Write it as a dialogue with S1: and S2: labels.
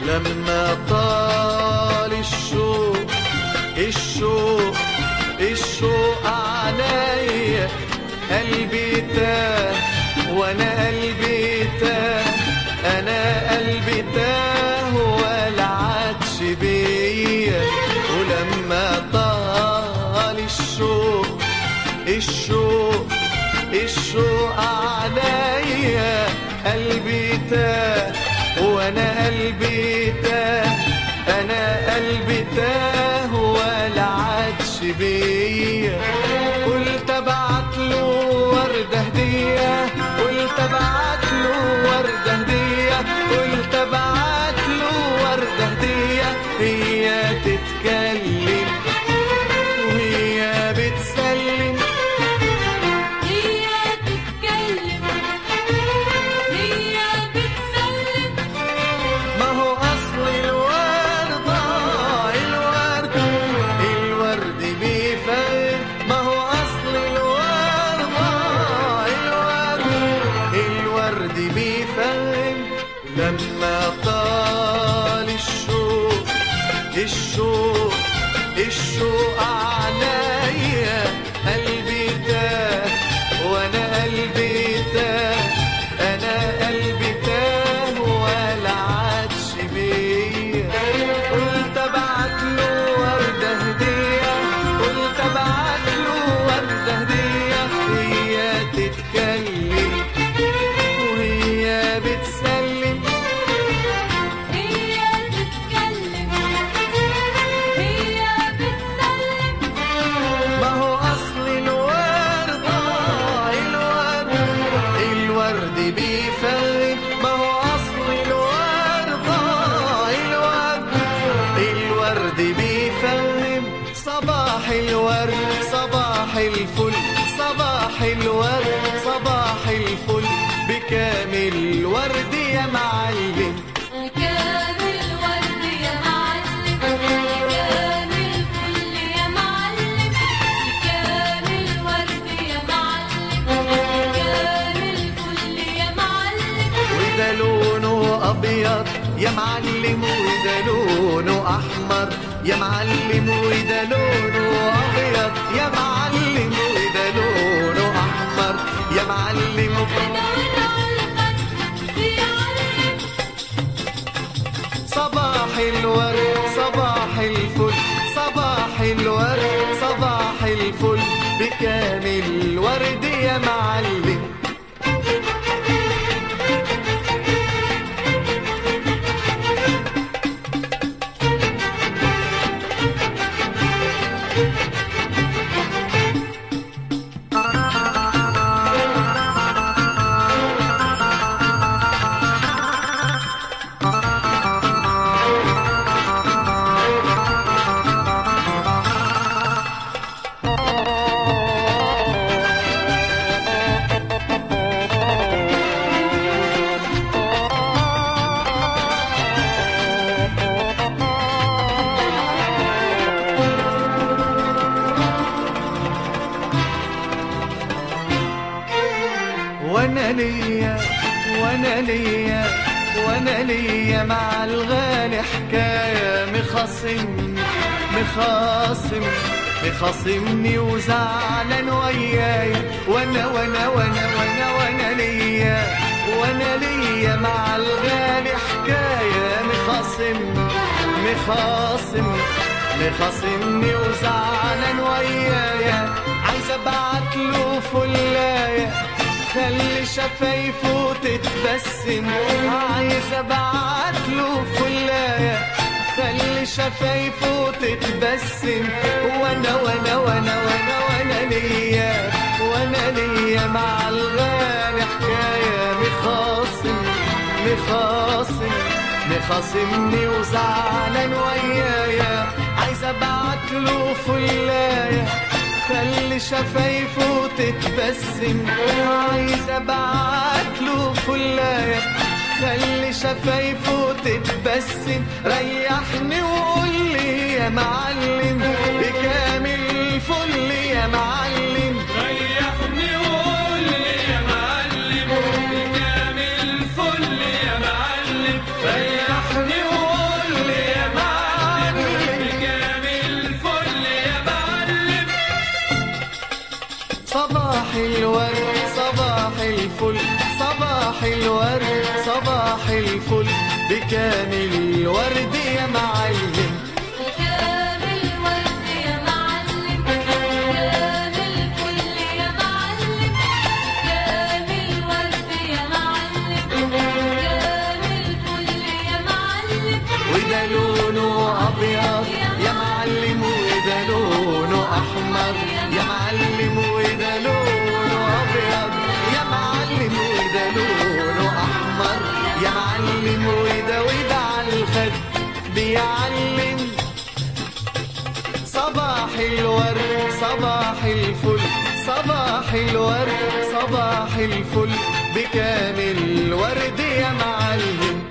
S1: لما طال الشوق الشوق الشوق عليا، قلبي تاه وانا قلبي تاه، انا قلبي تاه ولا عادش بيا. ولما طال الشوق الشوق الشوق عليا، قلبي تاه وانا قلبي تاه، انا قلبي تاه ولا عادش بيا. قلت ابعت له ورده هديه، قلت ابعت له ورده هديه، قلت ابعت له ورده هديه، هي تتكلم وهي بتسلم،
S2: هي تتكلم هي بتسلم.
S1: ما هو اصل الورده الورد الورد بيفرق، ما هو اصل الورده الورد الورد بيفرق. لما طال الشوق الشوق الشوق عليا، قلبي تاه وانا قلبي تاه، انا قلبي تاه ولا عادش بيا. قلت ابعت له ورده هديه، قلت ابعت له ورده هديه، هي تتكلم وهي بتسلم،
S2: هي تتكلم هي بتسلم.
S1: ما هو اصل الورده الورد الورد بيفرق، ما هو اصل الورده الورد الورد بيفرق. صباح الورد صباح الفل، صباح الورد صباح الفل، بكامل ورد يا معلم،
S2: كامل ورد يا معلم، كامل فل يا معلم، كامل ورد يا معلم، كامل فل يا معلم.
S1: وده لونه ابيض يا معلم، وده لونه احمر يا معلم، وده لونه ابيض يا معلم، وده لونه احمر يا معلم. صباح الورد صباح الفل، صباح الورد صباح الفل، بكامل ورد يا معلم. وانا ليا وانا ليا وانا ليا مع الغالي حكايه، مخاصمني مخاصم مخاصمني وزعلان وياي. وانا وانا وانا وانا وانا ليا وانا ليا مع الغالي حكايه، مخاصمني مخاصم مخاصمني وزعلان ويايا. عايز ابعت له فلايه خلي شفايفه تتبسم، عايز ابعت له فلايه خلي شفايفه تتبسم. وانا وانا وانا وانا وانا ليا وانا ليا مع الغالي حكايه، مخاصم مخاصم مخاصمني وزعلان ويايا. عايز ابعت له فلايه خلي شفايفه تتبسم، عايز ابعت له فلايه خلي شفايفه تتبسم. ريحني وقول لي يا معلم بكامل فل يا معلم،
S3: ريحني وقول لي يا معلم بكامل فل يا معلم،
S1: ريحني وقول بكامل ورد يا معلم.
S2: بكامل ورد يا معلم، بكامل فل يا معلم، بكامل ورد يا معلم، بكامل فل يا معلم.
S1: وده لونه أبيض يا معلم، وده لونه أحمر يا معلم، وده لونه أبيض يا معلم، وده لونه أحمر يا معلم، وده على الخد بيعلم. صباح الورد صباح الفل، صباح الورد صباح الفل، بكامل ورد يا معلم.